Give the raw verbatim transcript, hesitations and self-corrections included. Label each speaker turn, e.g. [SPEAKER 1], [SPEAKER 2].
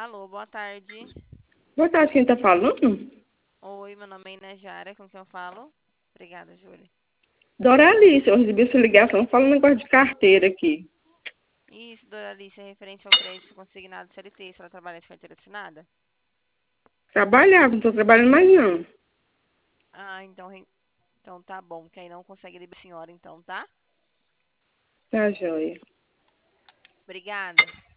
[SPEAKER 1] Alô, boa tarde.
[SPEAKER 2] Boa tarde, quem tá falando?
[SPEAKER 1] Oi, meu nome é Inês Jara, com quem eu falo? Obrigada, Júlia.
[SPEAKER 2] Doralice, eu recebi essa ligação, fala um negócio de carteira aqui.
[SPEAKER 1] Isso, Doralice, é referente ao crédito consignado C L T, se ela trabalha de carteira assinada?
[SPEAKER 2] Trabalhava, não tô trabalhando mais não.
[SPEAKER 1] Ah, então, re- então tá bom, que aí não consegue liberar a senhora, então, tá?
[SPEAKER 2] Tá, joia.
[SPEAKER 1] Obrigada.